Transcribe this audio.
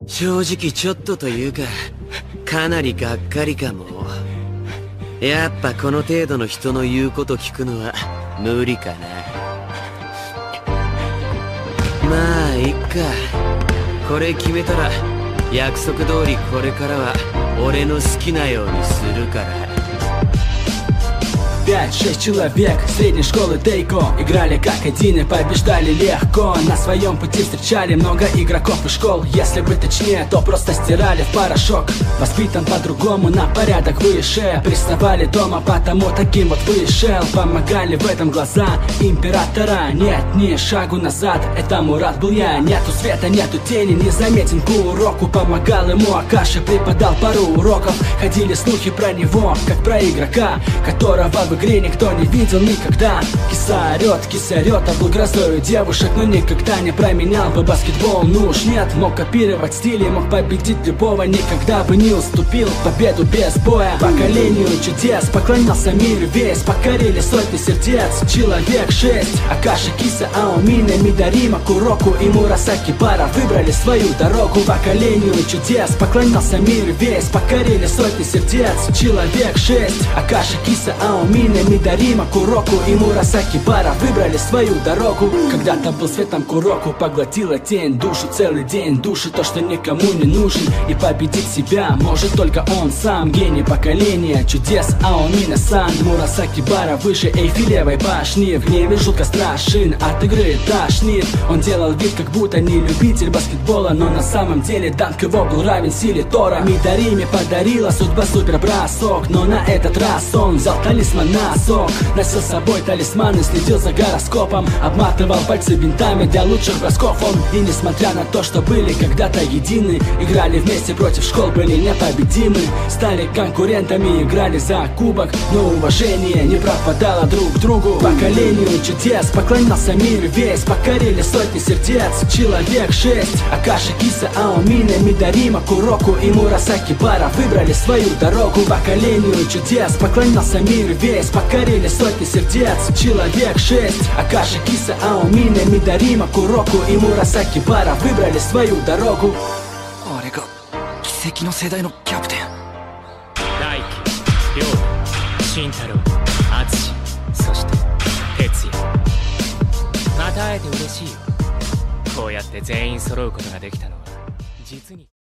正直ちょっとというか、かなりがっかりかも。やっぱこの程度の人の言うこと聞くのは無理かな。まあいっか。これ決めたら約束通りこれからは俺の好きなようにするから。 5-6 человек средней школы Дейко играли как один и побеждали легко. На своем пути встречали много игроков и школ. Если быть точнее, то просто стирали в порошок. Воспитан по-другому, на порядок выше. Приставали дома, потому таким вот вышел. Помогали в этом глаза императора. Нет, ни шагу назад, это Мурат был я. Нету света, нету тени, незаметен к уроку. Помогал ему Акаши, преподал пару уроков. Ходили слухи про него, как про игрока, которого в игре никто не видел никогда. Киса орет, а был грозою девушек, но никогда не променял бы баскетбол. Ну уж нет, мог копировать стили, мог победить любого, никогда бы не уступил победу без боя. Поколению чудес поклонялся миру весь, покорили сотни сердец. Человек 6, Акаши, Киса, Аомина, Мидарима, Куроку и Мурасаки Бара выбрали свою дорогу. Поколению чудес поклонялся миру весь, покорили сотни сердец. Человек 6, Акаши, Киса, Аомина, Мидарима, Куроку и Мурасаки Бара выбрали свою дорогу. Когда-то был светом Куроку, поглотила тень душу целый день. Души то, что никому не нужен, и победить себя может только он сам. Гений поколения чудес Аомина-сан. Мурасаки Бара выше Эйфелевой башни. В гневе жутко страшен, от игры тошнит. Он делал вид, как будто не любитель баскетбола, но на самом деле данк его был равен силе Тора. Мидариме подарила судьба супербросок, но на этот раз он взял талисман на сок. Носил с собой талисманы, следил за гороскопом, обматывал пальцы бинтами для лучших бросков он. И несмотря на то, что были когда-то едины, играли вместе против школ, были непобедимы. Стали конкурентами, играли за кубок, но уважение не пропадало друг к другу. Поколению чудес поклонялся мир весь, покорили сотни сердец. Человек 6, Акаши, Киса, Аомина, Мидарима, Куроку и Мурасаки Бара выбрали свою дорогу. Поколению чудес поклонялся мир весь, покорили сотни сердец. Человек 6, Акаши, Киса, Аомина, Мидарима, Куроку и Мурасаки Бара выбрали свою дорогу. あれが奇跡の世代のキャプテン。 大輝、亮太、慎太郎、淳、そして哲也。また会えて嬉しいよ。こうやって全員揃うことができたのは実に。